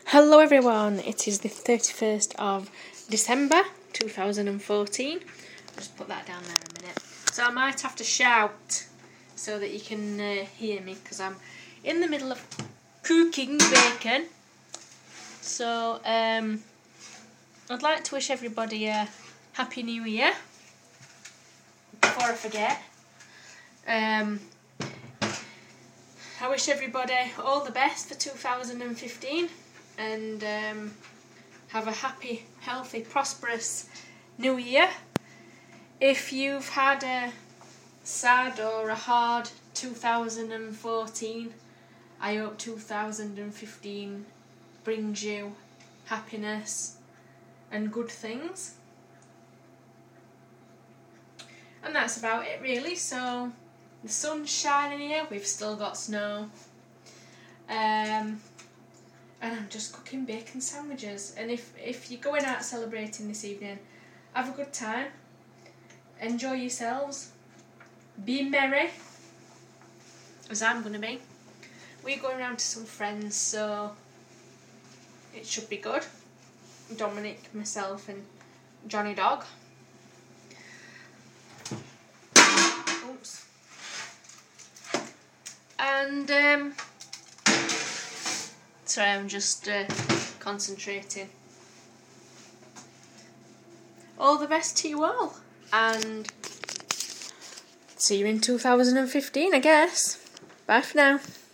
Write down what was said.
Hello everyone, it is the 31st of December 2014. I'll just put that down there a minute. So I might have to shout so that you can hear me because I'm in the middle of cooking bacon. So I'd like to wish everybody a Happy New Year before I forget. I wish everybody all the best for 2015 and have a happy, healthy, prosperous new year. If you've had a sad or a hard 2014, I hope 2015 brings you happiness and good things. And that's about it really. So the sun's shining here, we've still got snow. And I'm just cooking bacon sandwiches. And if you're going out celebrating this evening, have a good time. Enjoy yourselves. Be merry, as I'm going to be. We're going round to some friends, so it should be good. Dominic, myself and Johnny Dog. Oops. And sorry, I'm just concentrating. All the best to you all, and see you in 2015, I guess. Bye for now.